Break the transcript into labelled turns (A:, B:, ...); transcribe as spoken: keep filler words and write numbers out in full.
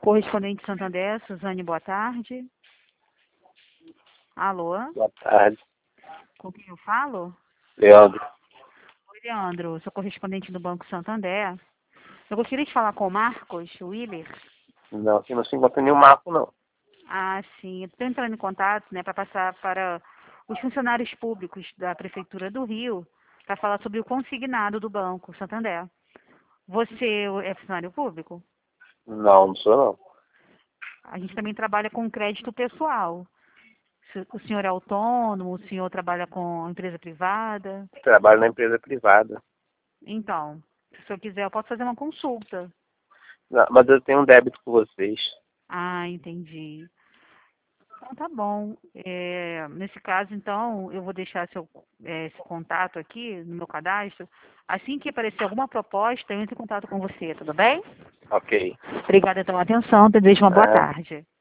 A: Correspondente Santander, Suzane, boa tarde. Alô?
B: Boa tarde.
A: Com quem eu falo?
B: Leandro.
A: Oi, Leandro. Sou correspondente do Banco Santander. Eu gostaria de falar com o Marcos Willer.
B: Não, aqui não se encontra nenhum Marco, não.
A: Ah, sim. Estou entrando em contato, né, para passar para os funcionários públicos da Prefeitura do Rio para falar sobre o consignado do Banco Santander. Você é funcionário público?
B: Não, não sou, não.
A: A gente também trabalha com crédito pessoal. Se o senhor é autônomo, o senhor trabalha com empresa privada?
B: Trabalho na empresa privada.
A: Então, se o senhor quiser, eu posso fazer uma consulta.
B: Não, mas eu tenho um débito com vocês.
A: Ah, entendi. Então, tá bom. É, nesse caso, então, eu vou deixar seu, é, esse contato aqui no meu cadastro. Assim que aparecer alguma proposta, eu entro em contato com você, tudo bem?
B: Ok.
A: Obrigada pela atenção. Desejo uma boa
B: Ah,
A: tarde.